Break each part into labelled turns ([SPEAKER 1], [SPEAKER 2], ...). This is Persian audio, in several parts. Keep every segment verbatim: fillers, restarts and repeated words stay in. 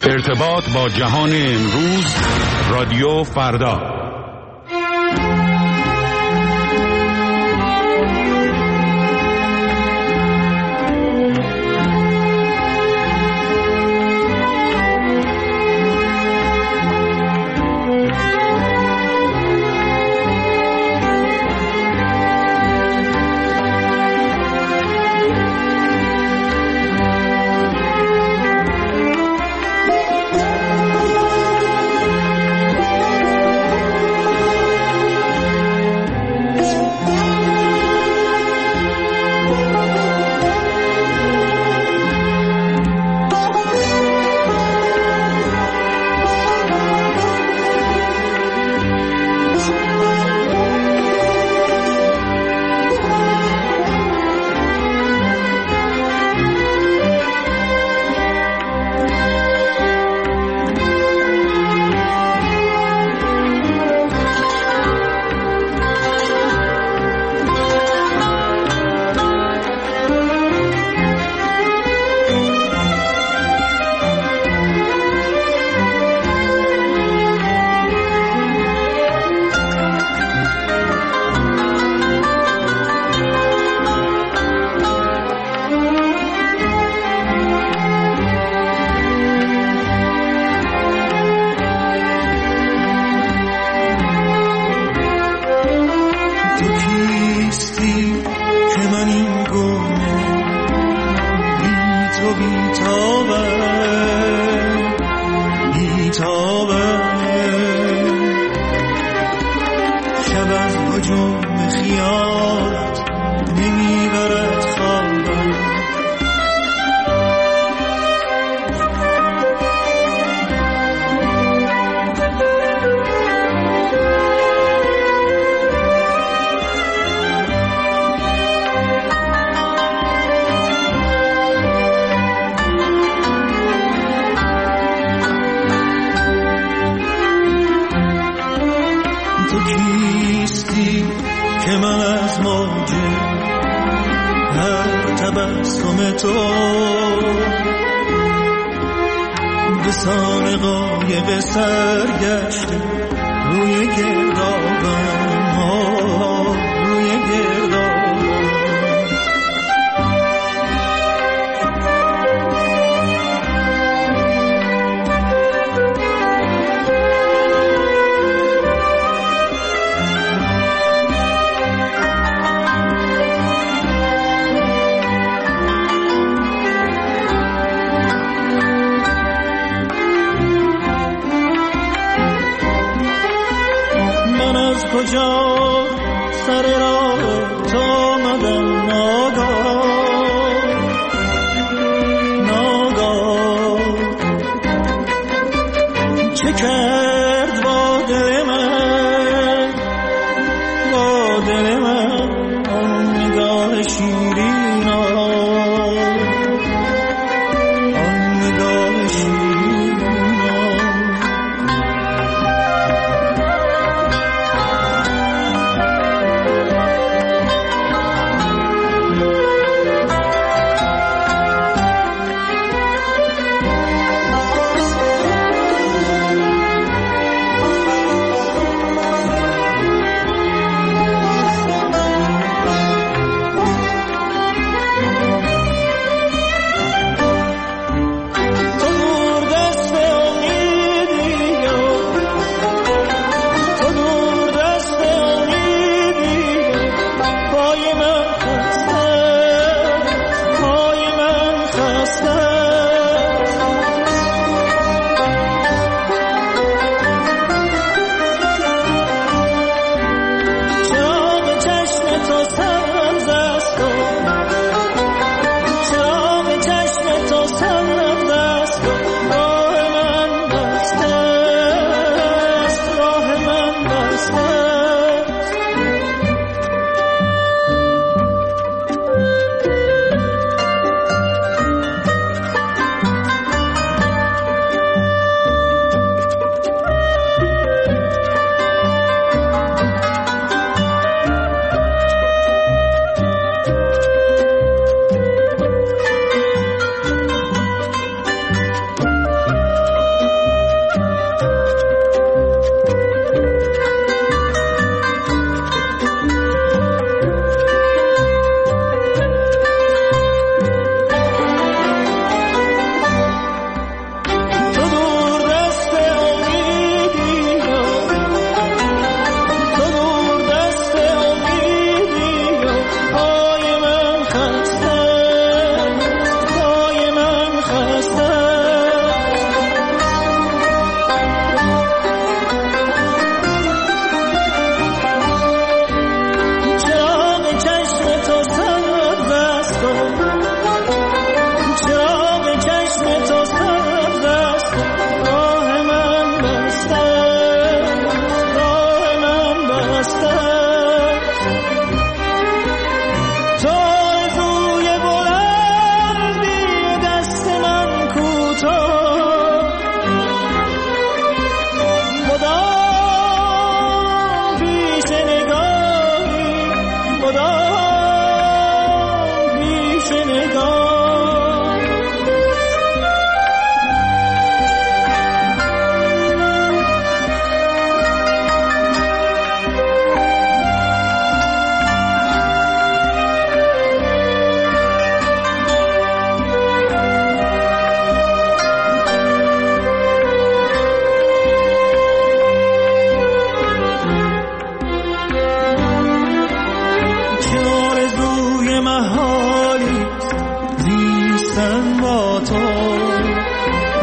[SPEAKER 1] ارتباط با جهان امروز، رادیو فردا.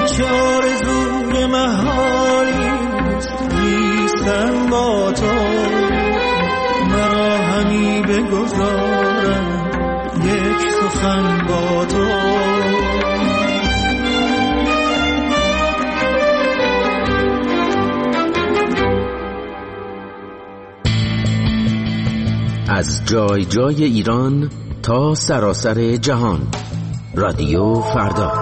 [SPEAKER 2] چه آرزوی محالیست نیستن با تو، مرا همی بگذارم یک سخن با تو.
[SPEAKER 3] از جای جای ایران تا سراسر جهان، رادیو فردا.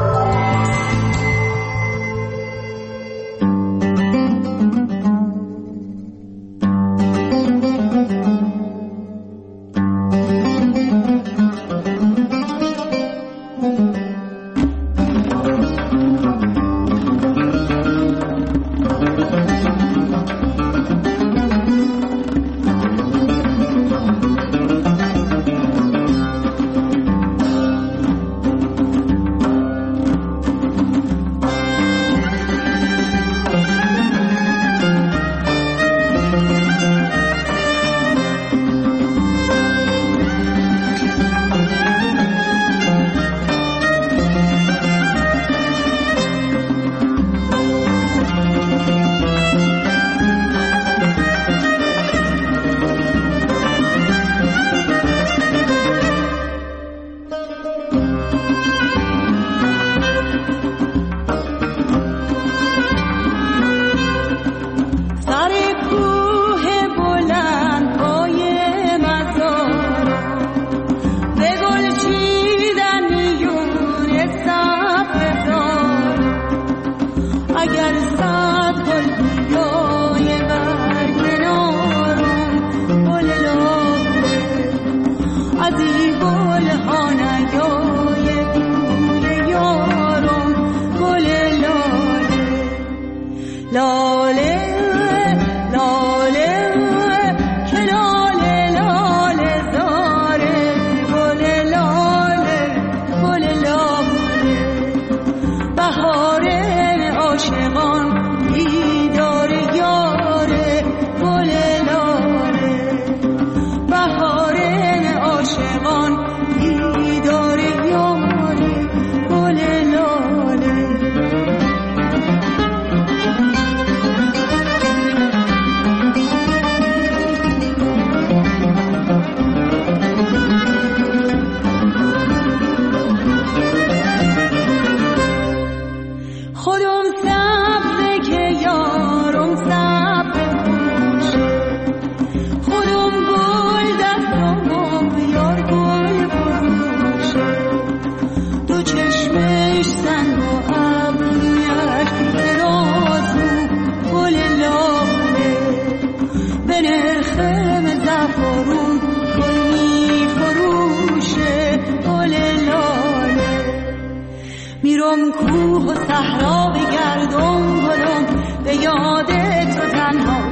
[SPEAKER 4] میرم کوه و صحرا بگردم گلم، به یاد تو تنها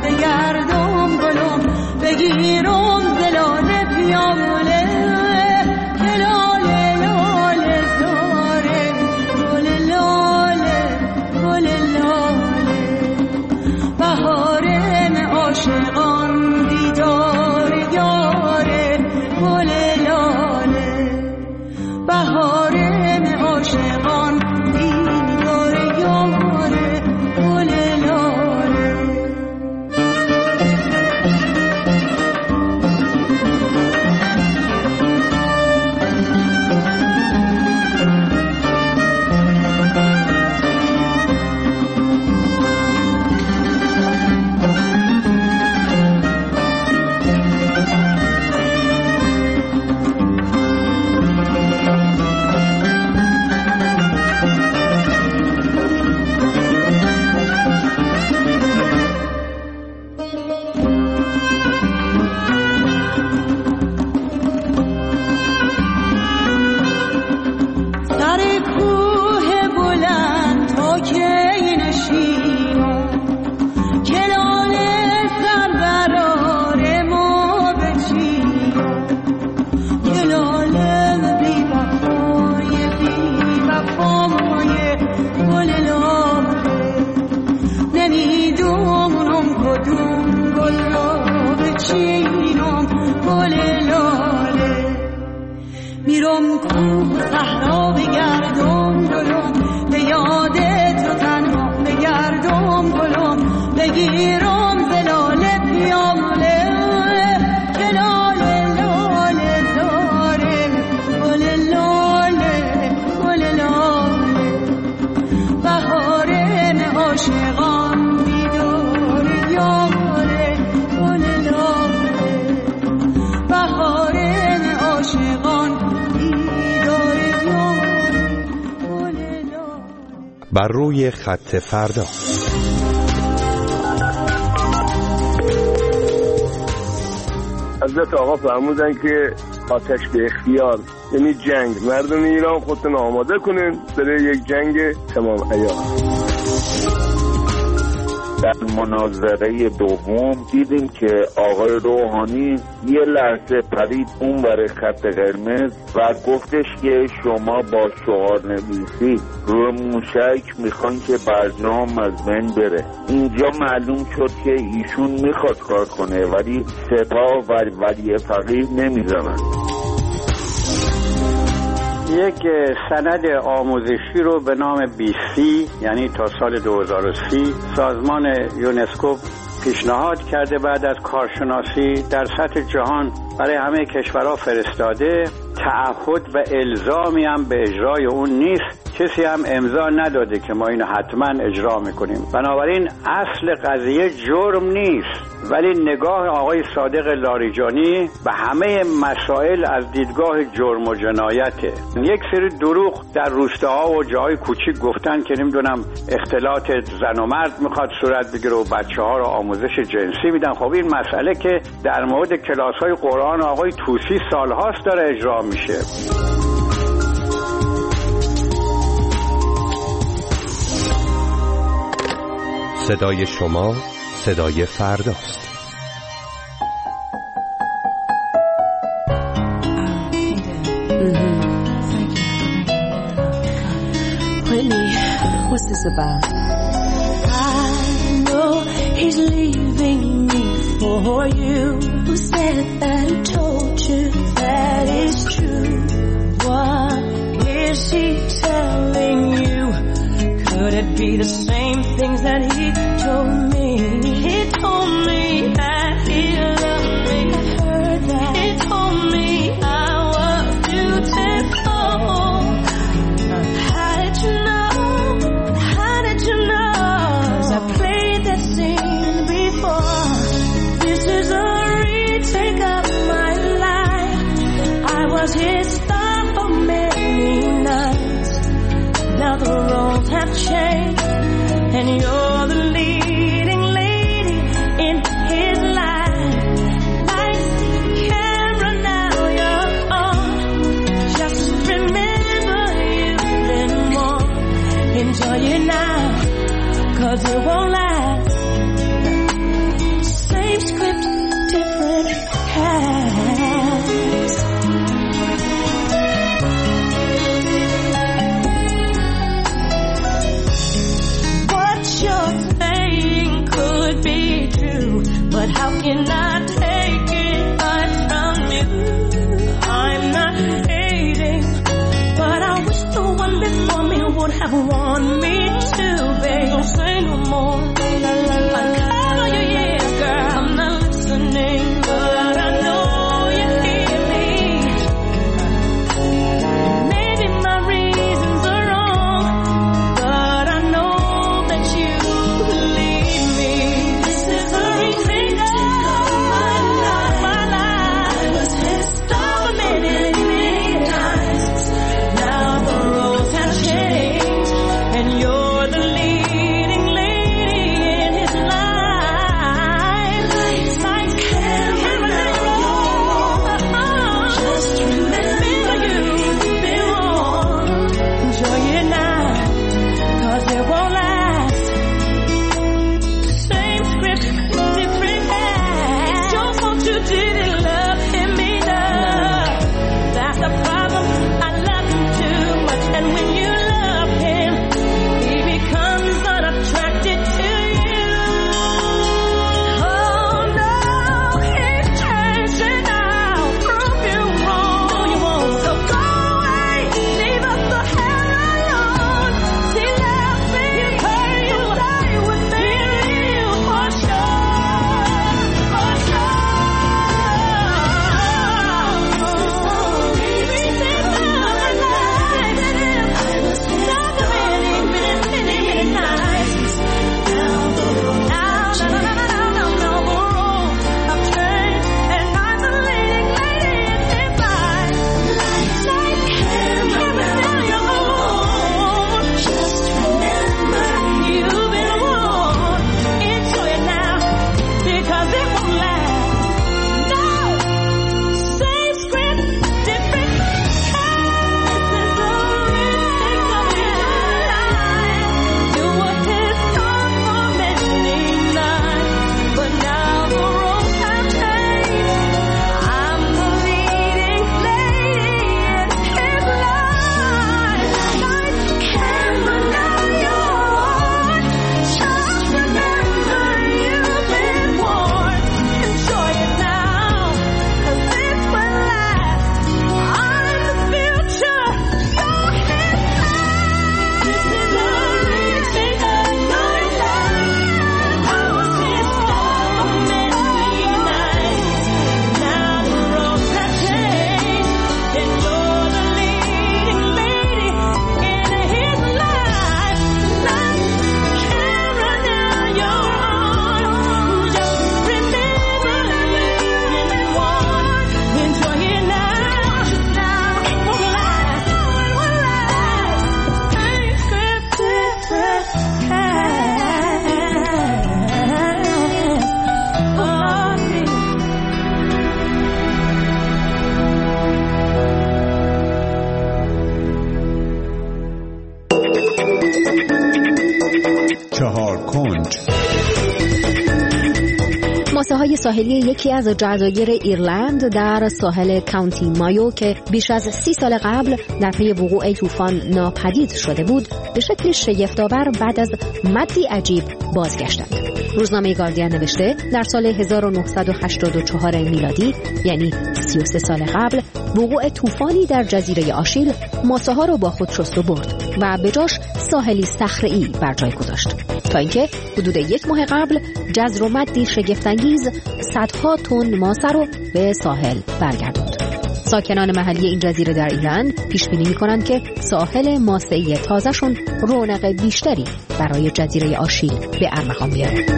[SPEAKER 4] بگردم گلم، بگیرم زلاله پیامله که لاله لاله زاره، گل لاله گل لاله، بهارم عاشقان دیدار یاره، گل لاله بهارم عاشقان دیدار یاره، گل لاله. میرم زلاله پیاله که لاله لاله داره گل لاله گل لاله بهاره عاشقان بیدار یاره گل لاله بهاره عاشقان بیدار یاره گل لاله.
[SPEAKER 5] بر روی خط فردا.
[SPEAKER 6] حضرت آقا فرمودن که آتش به اختیار، یعنی جنگ. مردم ایران خودتون آماده کنین برای یک جنگ تمام عیار.
[SPEAKER 7] در مناظره دوم دیدیم که آقای روحانی یه لحظه پرید اون ور خط قرمز و گفتش که شما با شعار نویسی روی موشک میخوان که برجام از بین بره. اینجا معلوم شد که ایشون میخواد کار کنه ولی سپاه و ولی فقیه نمیزنن.
[SPEAKER 8] یک سند آموزشی رو به نام بی سی یعنی تا سال دو هزار و سی سازمان یونسکو پیشنهاد کرده، بعد از کارشناسی در سطح جهان برای همه کشورها فرستاده. تعهد و الزامی هم به اجرای اون نیست، کسی هم امضا نداده که ما اینو حتما اجرا میکنیم. بنابراین اصل قضیه جرم نیست، ولی نگاه آقای صادق لاریجانی به همه مسائل از دیدگاه جرم و جنایته. یک سری دروغ در روستاها و جاهای کوچیک گفتن که نمیدونم اختلاط زن و مرد میخواد صورت بگیره و بچه ها رو آموزش جنسی میدن. خب این مسئله که در مورد کلاس های قرآن آقای طوسی سالهاست داره اجرا میشه.
[SPEAKER 5] صدای شما صدای فرداست.
[SPEAKER 4] Whitney, what's this about? I know he's leaving me for you. Who said that? Who told you that is true? What is he telling you? Could it be the same things that he told me? He told me that he loved me. I heard that. He told me I was beautiful. How did you know? How did you know? 'Cause I played that scene before. This is a retake of my life. I was his star for many nights. Now the roles have changed, and you're the leading lady in his life. Lights, camera, now you're on. Just remember you've been more. Enjoy it now, 'cause it won't last. Same script, different cast. You're saying could be true, but how can I take it right from you? I'm not hating, but I wish the one before me would have warned me to, babe. Don't say no more. I cover your ears, girl. I'm not listening, but I know you hear me. Maybe my reasons are wrong, but I know that you believe me. This is a retake of my life. My life. I was his star many, many times. Now the roads have changed, and
[SPEAKER 1] چهار کنج.
[SPEAKER 9] ماسه های ساحلی یکی از جزایر ایرلند در ساحل کانتی مایو که بیش از سی سال قبل در پی وقوع طوفان ناپدید شده بود، به شکل شگفت‌آور بعد از مدی عجیب بازگشتند. روزنامه گاردین نوشته در سال هزار و نهصد و هشتاد و چهار میلادی، یعنی سی و سه سال قبل، وقوع طوفانی در جزیره آشیل ماسه ها را با خود شست و برد و به جاش ساحلی صخره‌ای بر جای گذاشت، تا اینکه حدود یک ماه قبل جزر و مدی شگفت‌انگیز صدها تن ماسه رو به ساحل برگرداند. ساکنان محلی این جزیره در ایرلند پیش بینی می‌کنند که ساحل ماسه‌ای تازه‌شون رونق بیشتری برای جزیره آشیل به ارمغان بیاره.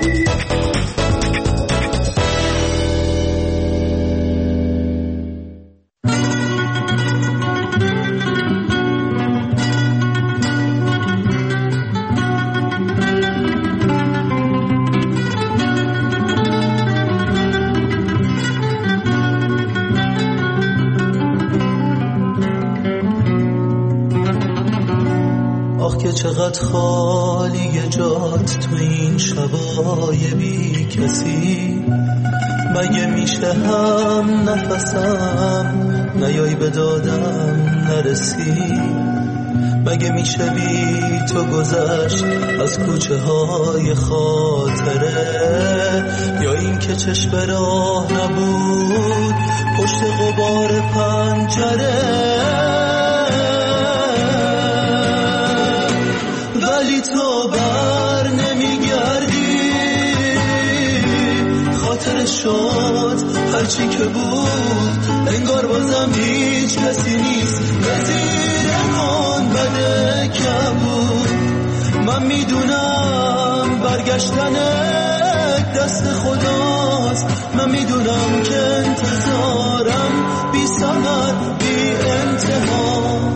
[SPEAKER 2] چقدر خالی جات تو این شبای بی کسی، مگه میشه هم نفسم نیای به دادم نرسی، مگه میشه بی تو گذشت از کوچه های خاطره، یا این که چشم راه نبود پشت غبار پنجره، ولی تو بر نمیگردی، خاطر شد هرچی که بود، انگار بازم هیچ کسی نیست، وزیرمون بده که بود. من میدونم برگشتن دست خداست، من میدونم که انتظارم بی ثمر بی انتها.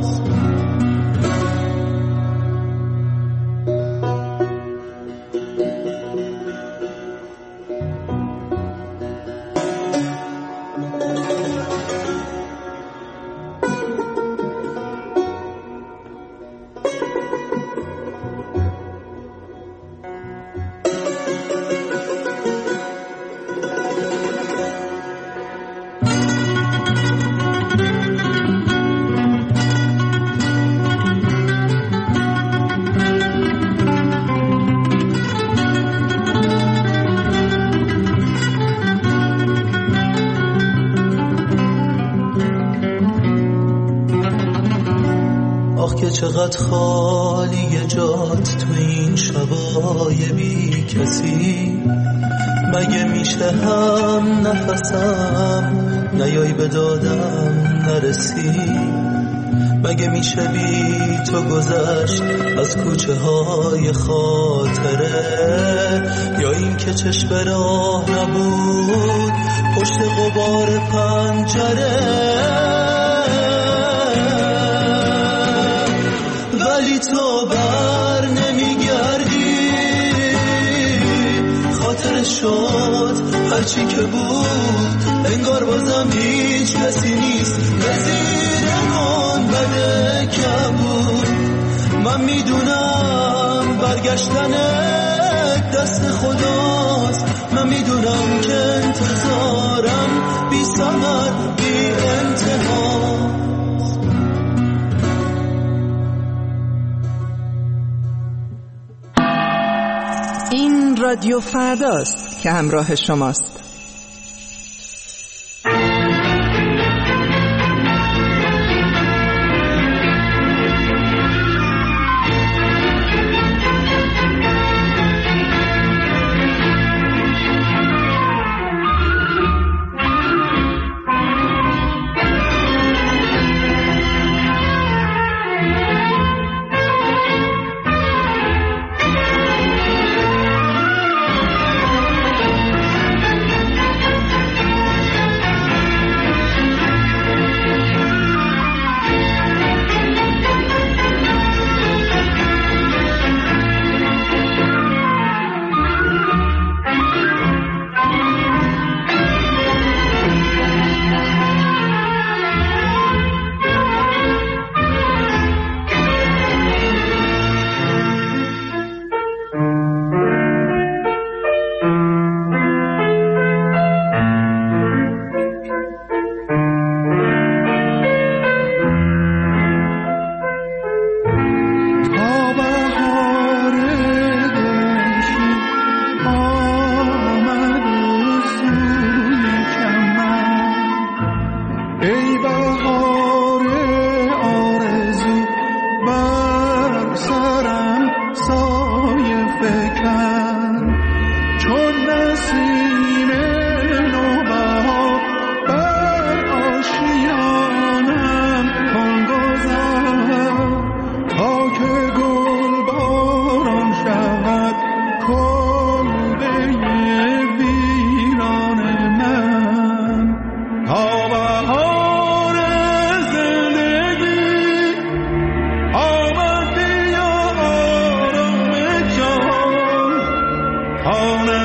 [SPEAKER 2] چقدر خالی جات تو این شبای بی کسی، مگه میشه هم نفسم نیای به دادم نرسی، مگه میشه بی تو گذشت از کوچه های خاطره، یا این که چشم راه نبود پشت غبار پنجره، ولی تو بر نمیگردی، خاطر شد هرچی که بود، انگار بازم هیچ کسی نیست، وزیرمون بده که بود. من میدونم برگشتن دست خداست، من میدونم که انتظارم بی ثمر بی انتها.
[SPEAKER 10] این رادیو فرداست که همراه شماست.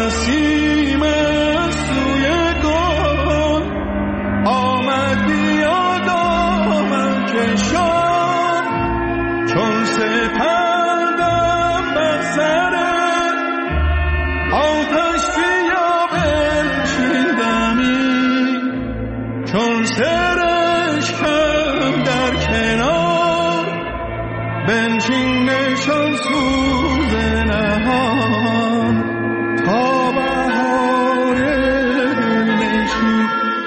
[SPEAKER 2] نسیم سوی گل آمد بیا دامن کشان چون سپندم بر سر آتش بیا بنشیندمی چون سرشکم در کنار بنشین نشان سوز نهان تا بهار دلنشین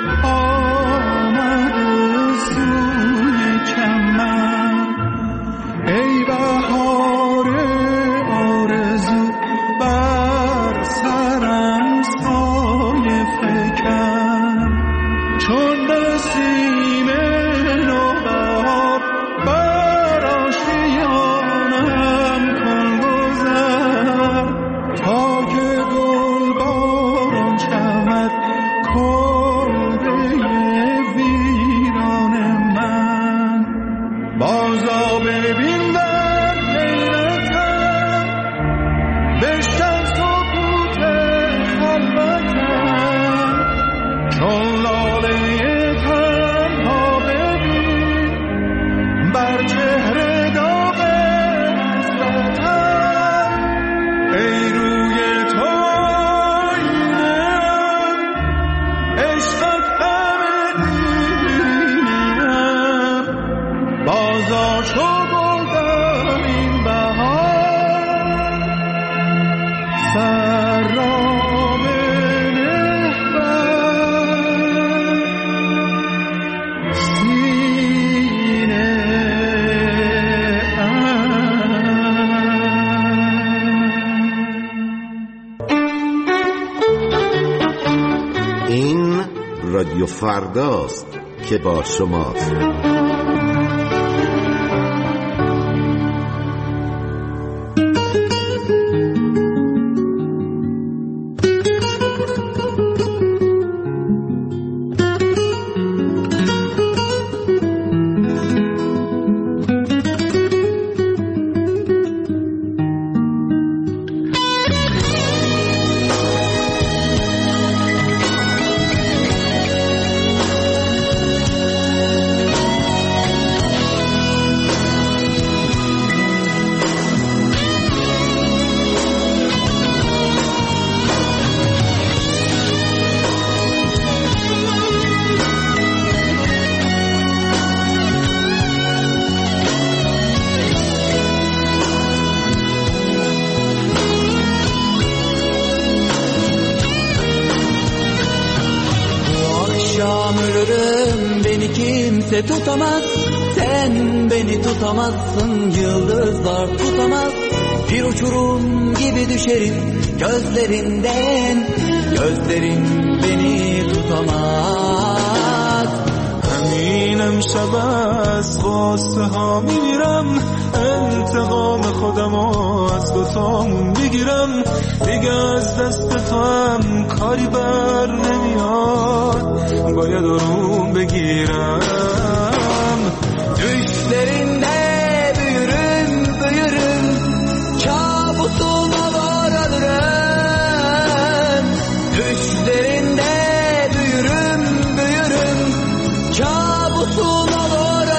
[SPEAKER 2] آمد سوی چمن ای بهار آرزو بر سرم سایه فکن چون نسیم نوبهار بر آشیانم کن گذر تا که گل باران شود کلبه ویران من بازا ببین در لیلتم بشکن سکوت خلوتم چون لاله تنها ببین بر چهره داغ حسرتم ای روی تو آینه‌ام عشقت غم دینم بازا چو گل در این بهار سر را بنه بر سینه ام.
[SPEAKER 11] این رادیو فرداست که با شماست.
[SPEAKER 2] Kimse tutamaz, sen beni tutamazsın, yıldızlar tutamaz. Bir uçurum gibi düşerim gözlerinden, gözlerin beni tutamaz.
[SPEAKER 12] همین امشب از خواسته ها میمیرم انتقام خودم از دوتامون بگیرم دیگه از دست تو هم کاری بر نمیاد باید آروم بگیرم
[SPEAKER 2] Düşlerinde büyürüm büyürüm kabusuma varalırım Düşlerinde büyürüm büyürüm kabusuma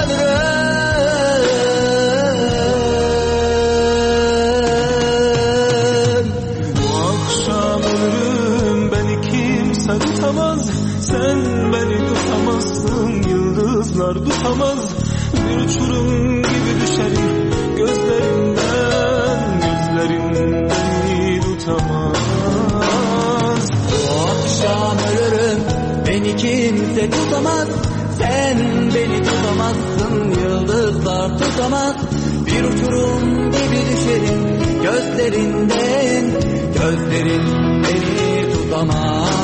[SPEAKER 2] varalırım
[SPEAKER 12] Bu akşam ölürüm beni kimse tutamaz sen beni tutamazsın yıldızlar tutamaz Bir uçurum gibi düşerim gözlerinden gözlerin beni tutamaz
[SPEAKER 2] Bu akşam ölürüm beni kimse tutamaz Sen beni tutamazsın yıldızlar tutamaz Bir uçurum gibi düşerim gözlerinden gözlerin beni tutamaz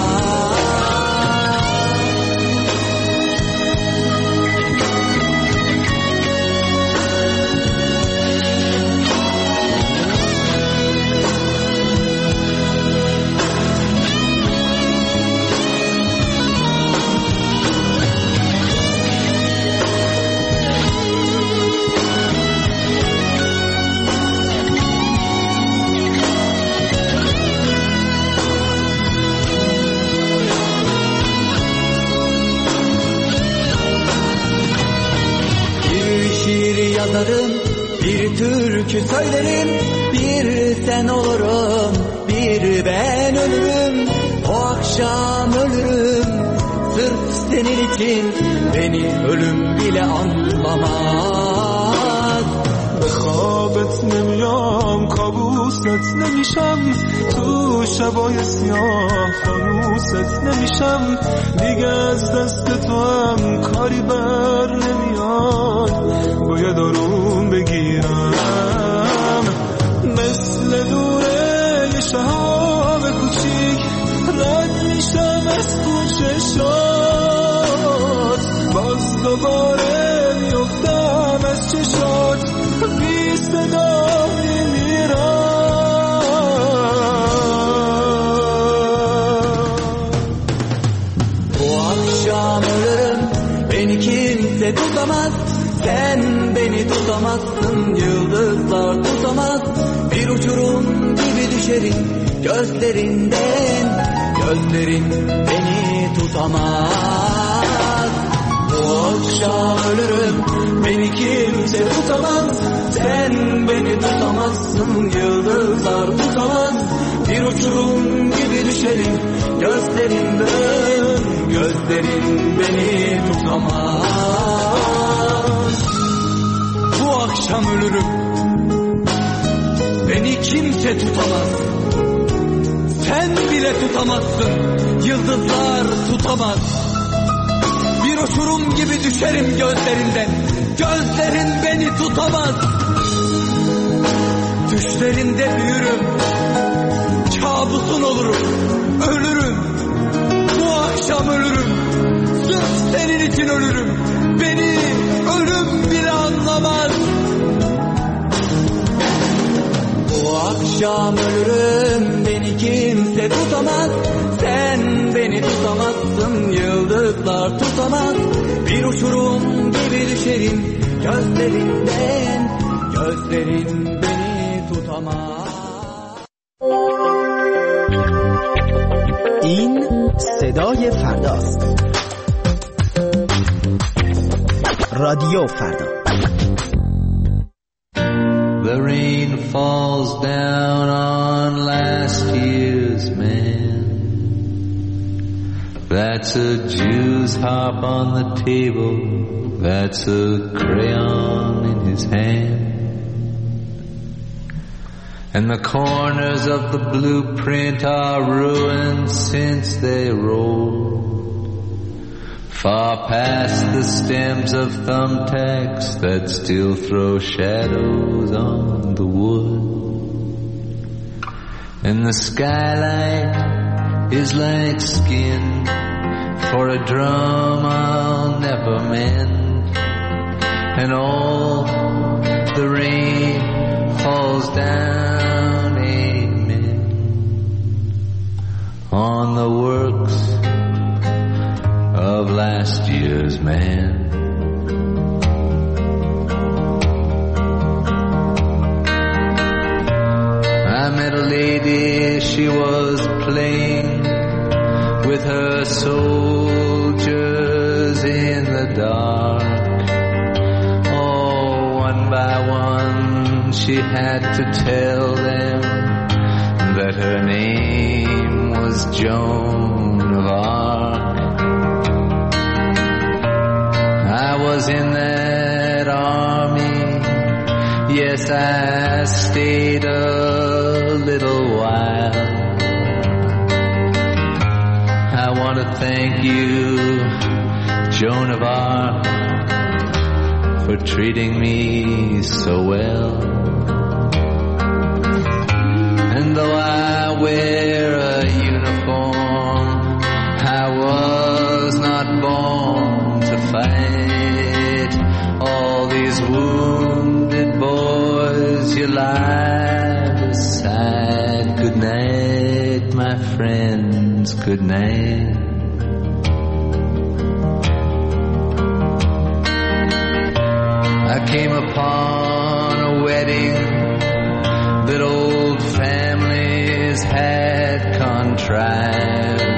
[SPEAKER 2] Söylerim bir sen olurum, bir ben ölürüm. O akşam ölürüm sırf senin için, beni ölüm bile anlamaz.
[SPEAKER 12] به خوابت نمیام کابوست نمیشم تو شبای سیاه فانوست نمیشم دیگه از دست تو هم کاری بر نمیاد باید آروم بگیرم مثل دوره یه شهاب کوچیک رد میشم از کوچه شد باز دوباره میفتم از چشات بی صدا میمیرم.
[SPEAKER 2] Bu akşam ölürüm, beni kimse tutamaz. Sen beni tutamazsın, yıldızlar tutamaz. Bir uçurum gibi düşerim gözlerinden, gözlerin beni tutamaz. Bu akşam ölürüm, beni kimse tutamaz. Sen beni tutamazsın, yıldızlar tutamaz. Bir uçurum gibi düşerim gözlerinden, gözlerin beni tutamaz. Bu akşam ölürüm, beni kimse tutamaz. Sen bile tutamazsın, yıldızlar tutamaz. Bir uçurum gibi düşerim gözlerinden, gözlerin beni tutamaz. Düşlerinde büyürüm, kabusun olurum, ölürüm. Bu akşam ölürüm, sırf senin için ölürüm. Beni ölüm bile anlamaz. Bu akşam ölürüm, beni kimse tutamaz. Sen beni tutamazsın, yıldızlar tutamaz. Bir uçurum gibi düşerim gözlerinden, gözlerin beni tutamaz.
[SPEAKER 13] این صدای فرداست. رادیو فردا.
[SPEAKER 14] The rain falls down on last year's man. That's a Jew's harp on the table. That's a crayon in his hand. And the corners of the blueprint are ruined since they rolled far past the stems of thumbtacks that still throw shadows on the wood. And the skylight is like skin for a drum I'll never mend. And all the rain falls down, amen, on the works of last year's man. I met a lady, she was playing with her soldiers in the dark. Oh, one by one she had to tell them that her name was Joan of Arc. I was in that army, yes, I stayed a little while. I want to thank you, Joan of Arc, for treating me so well. And though I wear a uniform, I was not born to fight. All these wounded boys you lie beside. Good night, my friends, good night. I came upon a wedding that old families had contrived.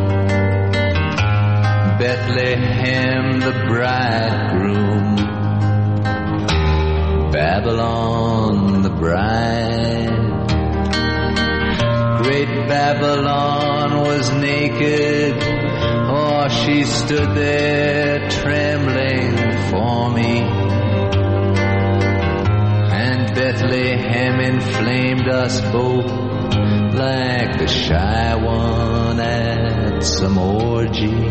[SPEAKER 14] Bethlehem, the bridegroom, Babylon, the bride. Great Babylon was naked, oh, she stood there trembling for me. And Bethlehem inflamed us both like the shy one at some orgy.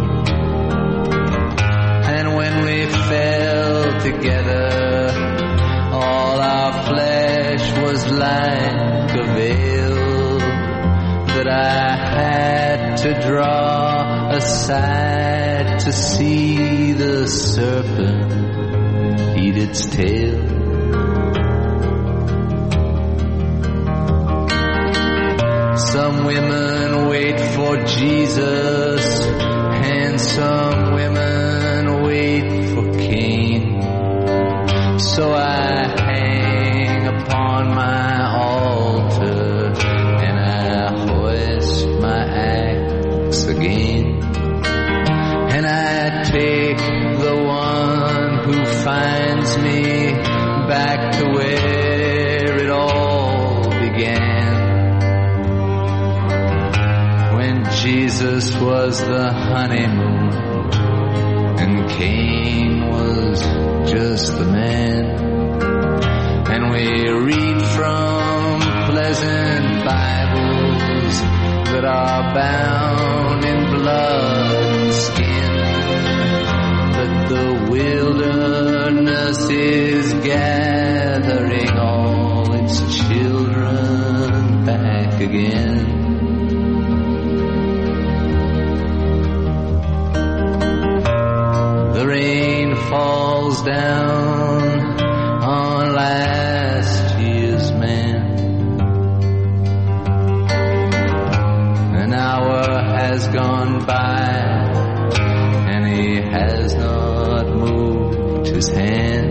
[SPEAKER 14] And when we fell together, all our flesh was like a veil that I had to draw aside to see the serpent eat its tail. Some women wait for Jesus, and some women wait for Cain. So I hang upon my altar, and I hoist my axe again. And I take the one who finds me back to where it all began. When Jesus was the honeymoon and Cain was just the man. And we read from pleasant Bibles that are bound in blood and skin, but the wilderness is gathering all its children back again. The rain falls down on last year's man. An hour has gone by and he has not moved his hand.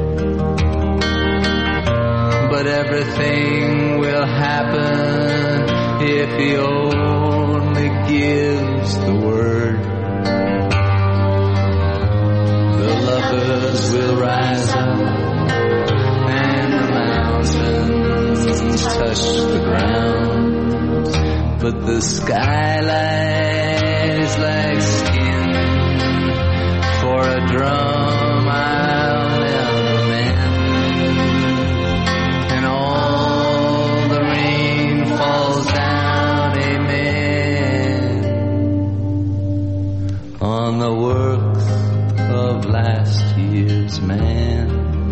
[SPEAKER 14] But everything will happen if he only gives the word. The lovers will rise up and the mountains touch the ground, but the sky lies like skin for a drum I'll never mend. And all the rain falls down, amen, on the works of last year's man.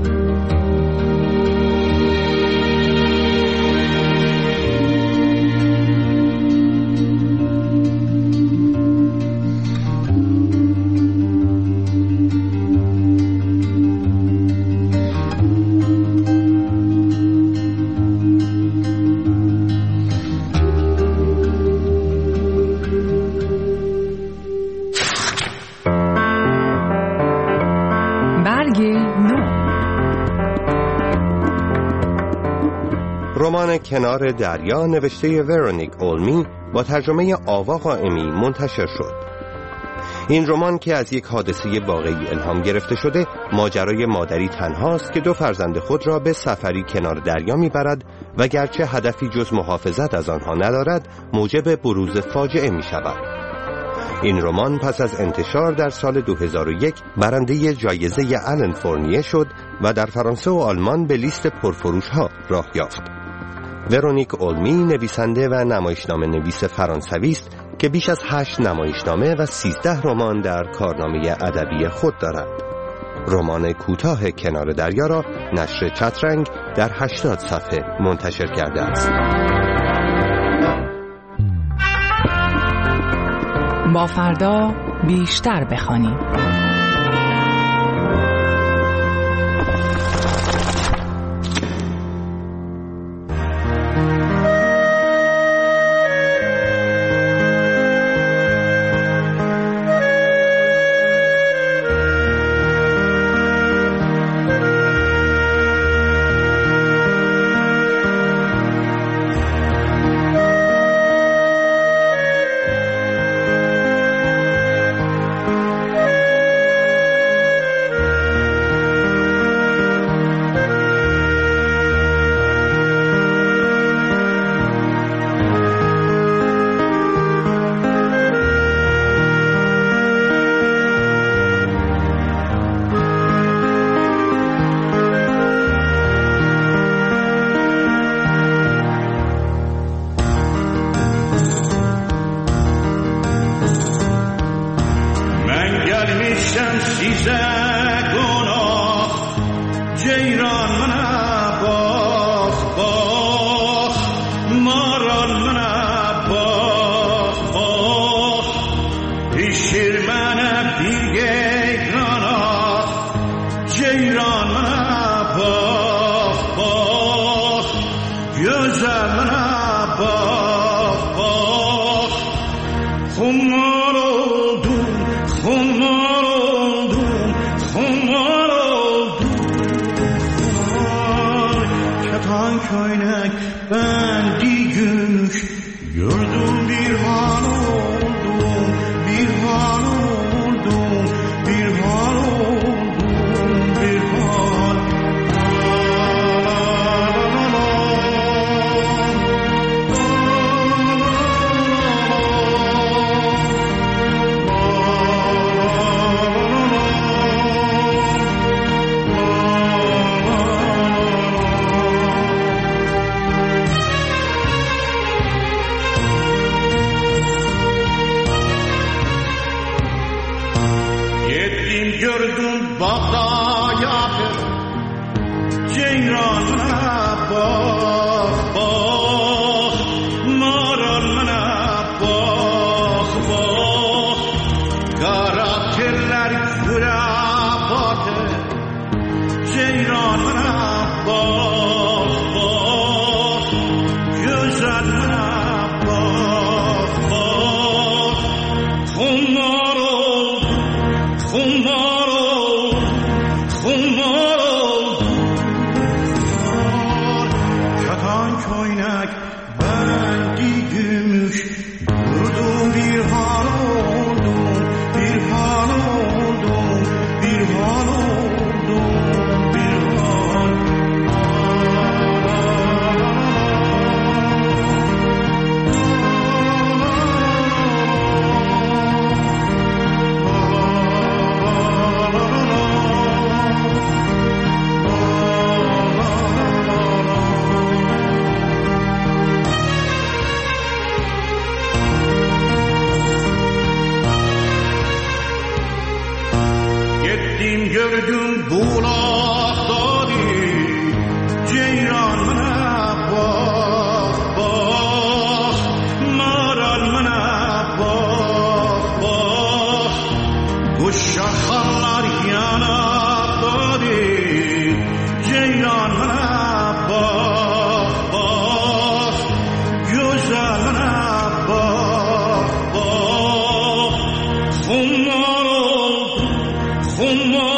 [SPEAKER 5] رمان کنار دریا نوشته ورونیک اولمی با ترجمه آوا قائمی منتشر شد. این رمان که از یک حادثه واقعی الهام گرفته شده، ماجرای مادری تنهاست که دو فرزند خود را به سفری کنار دریا میبرد و گرچه هدفی جز محافظت از آنها ندارد، موجب بروز فاجعه می شود. این رمان پس از انتشار در سال دو هزار و یک برنده جایزه آلن فورنیه شد و در فرانسه و آلمان به لیست پرفروش ها راه یافت. ورونیک اولمی نویسنده و نمایشنامه نویس فرانسوی است که بیش از هشت نمایشنامه و سیزده رمان در کارنامه ادبی خود دارد. رمان کوتاه کنار دریا را نشر چترنگ در هشتاد صفحه منتشر کرده است.
[SPEAKER 10] با فردا بیشتر بخوانیم.
[SPEAKER 12] güzel bana bak bak. Kumar oldum, kumar oldum, kumar oldum. Kumar, keten köynek, bendi gümüş, gördüm bir han oldum, bir han oldum, bir han oldum, bir han. Gördüm Bağda'ya Ceyran'a bak bak, Maran'a bak bak, Kara teller gürabatı Ceyran'a bak bak, Güzel'e bak bak. Kumar oldu, kumar gördüm bulakları Ceyran'a bak bak, Maran'a bak bak, Kuşaklar yanakları Ceyran'a bak bak, Güzel'e bak bak. Kumar oldu, kumar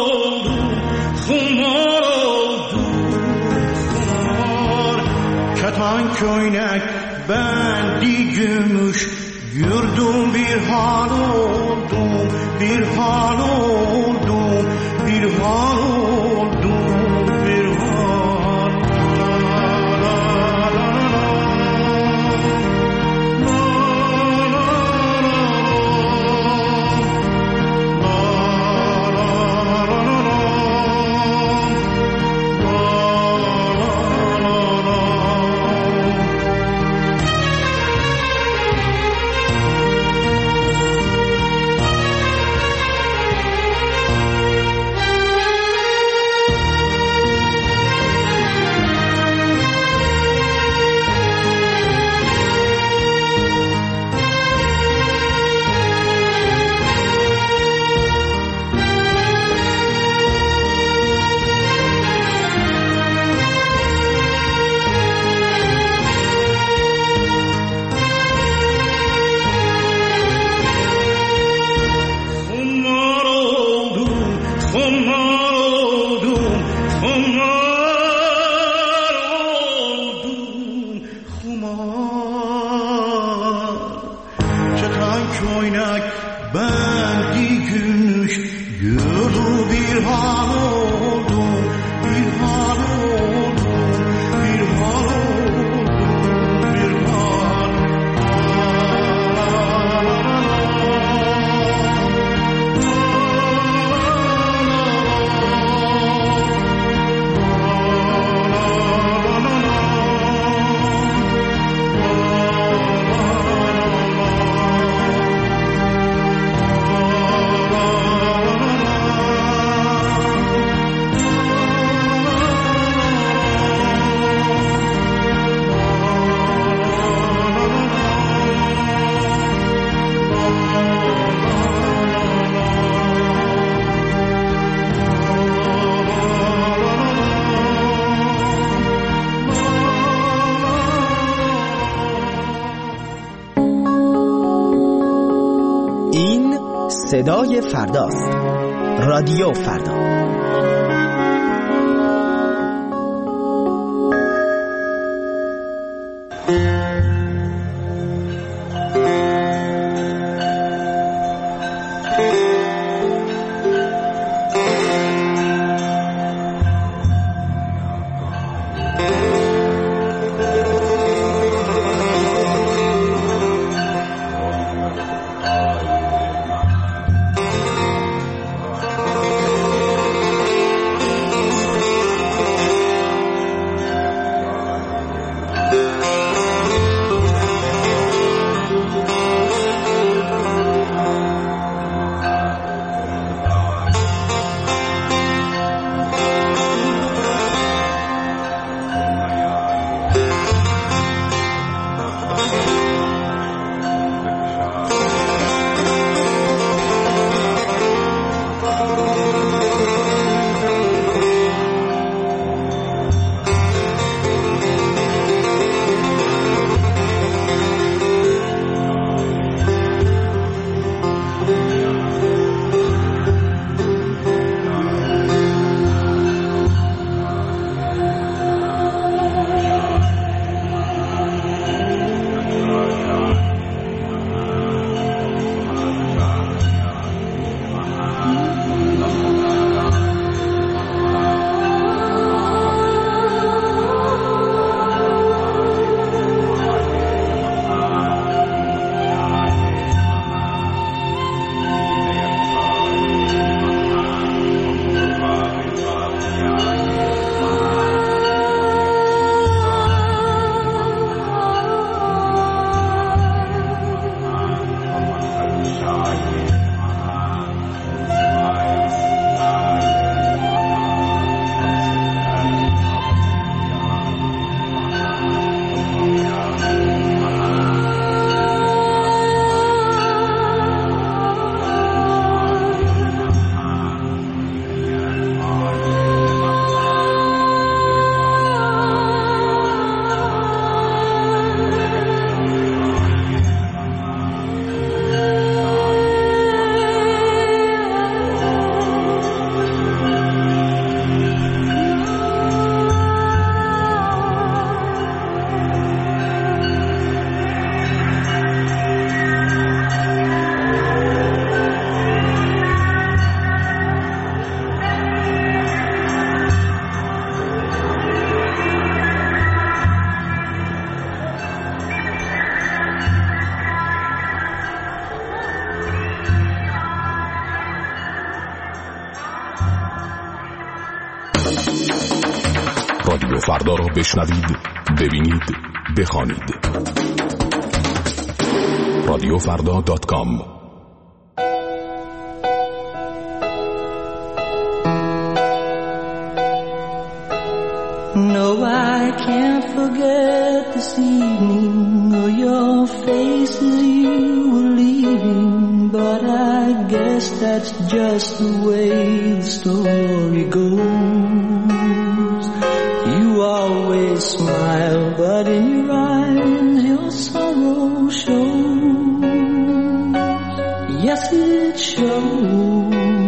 [SPEAKER 12] köynek, bendi gümüş, yurdum bir hal oldum, bir hal oldum, bir hal oldum, bir hal.
[SPEAKER 13] صدای فرداست. رادیو فردا.
[SPEAKER 15] رادیو فردا را بشنوید، ببینید، بخوانید. رادیو فردا دات کام.
[SPEAKER 2] No, I can't forget this evening or your face as you were leaving, but I guess that's just the way the story goes. You always smile, but in your eyes your sorrow shows. Yes, it shows.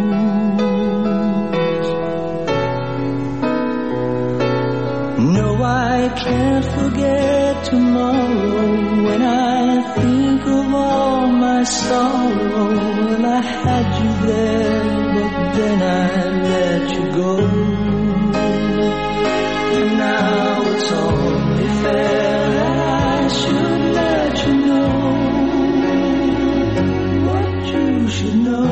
[SPEAKER 2] No, I can't forget tomorrow when I think of all my sorrow. Well, I had you there, but then I let you go. And now it's only fair that I should let you know what you should know.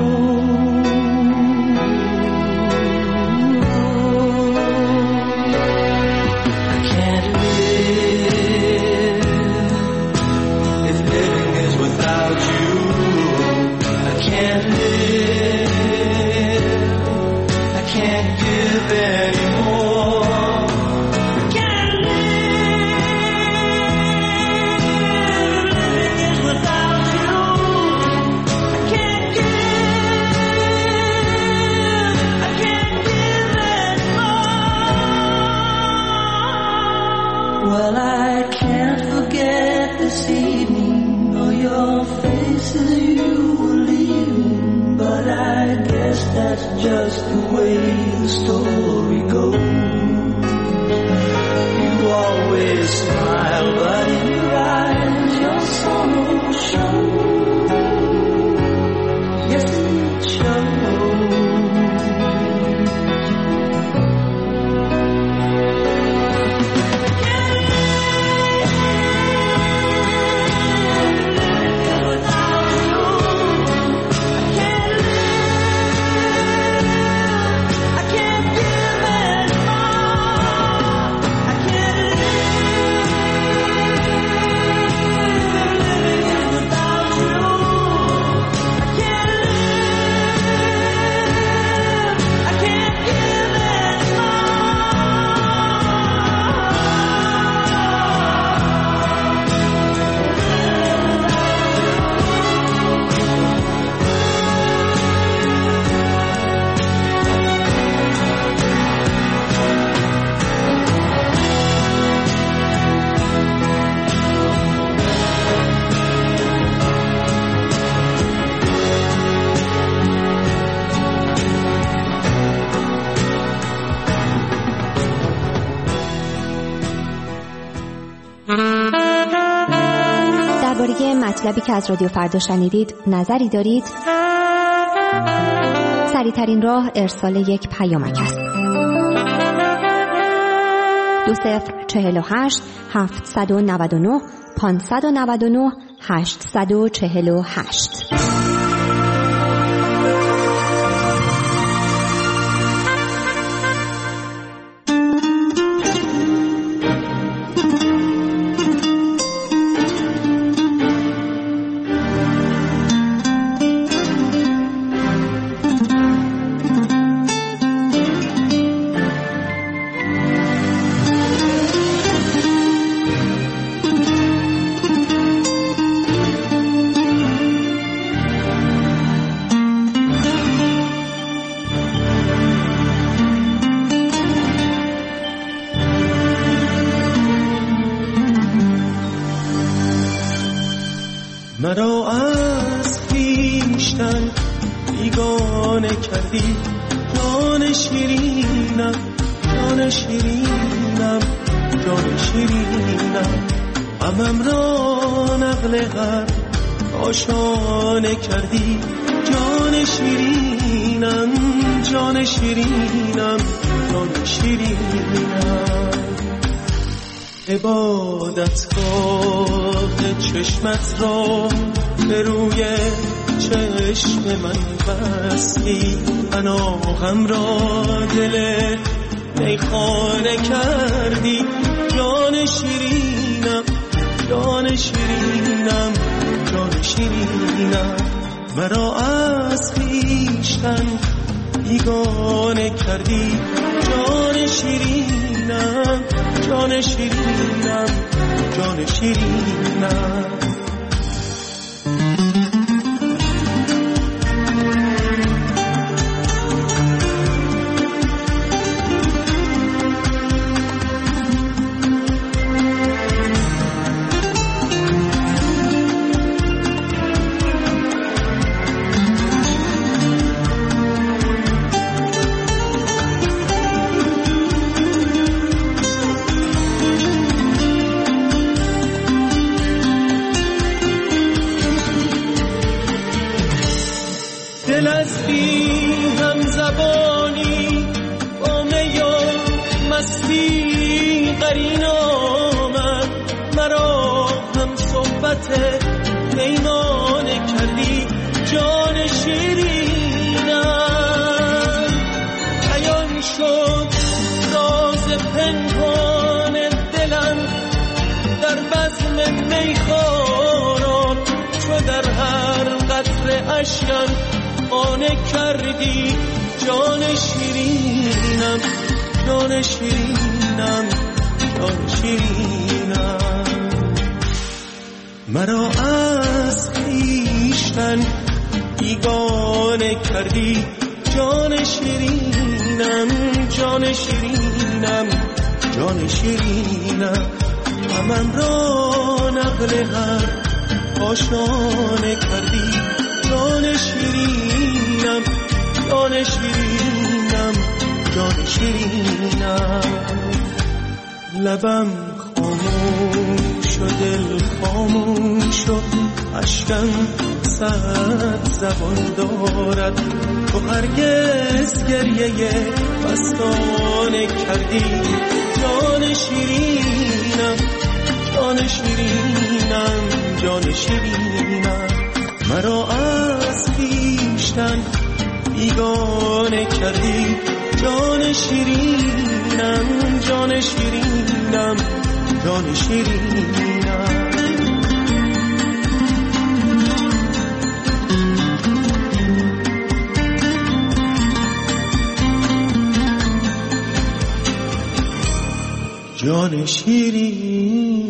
[SPEAKER 2] Well, I can't forget this evening or your face as you were leaving, but that's just the way the story goes. You always smile, but in your eyes your sorrow shows. Yes, it shows.
[SPEAKER 9] مطلبی که از رادیو فردا شنیدید نظری دارید؟ سریع‌ترین راه ارسال یک پیامک است. دو صفر چهل و هشت هفتصد و نود و نه پانصد و نود و نه هشتصد و چهل و هشت.
[SPEAKER 2] مرا از خویشتن بیگانه کردی، جان شیرینم جان شیرینم جان شیرینم، غمم را نقل هر آشانه کردی، جان شیرینم جان شیرینم جان شیرینم. عبادتگاه چشمت را به روی چشم من بستی، پناهم را دل میخانه کردی، جان شیرینم جان شیرینم جان شیرینم. مرا از خویشتن بیگانه کردی، جان شیرینم جان شیرینم جان شیرینم. دل از بی هم زبانی با می و مستی قرین آمد، مرا هم صحبت پیمانه کردی، جان شیرینم. عیان شد راز پنهان دلم در بزم میخواران، چو در هر قطره اشکم خانه کردی، جان شیرینم جان شیرینم جان شیرینم. مرا از خویشتن بیگانه کردی، جان شیرینم جان شیرینم جان شیرینم. غمم را نقل هر آشانه کردی، جان شیرینم
[SPEAKER 12] جان شیرینم جان شیرینم. لبم خاموش و دل خاموش و اشکم صد زبان دارد. تو هرگز گریه مستانه کردی جان شیرینم جان شیرینم جان شیرینم. مرا از خویشتن بیگانه کردی جان شیرینم جان شیرینم جان شیرینم. جان شیرینم.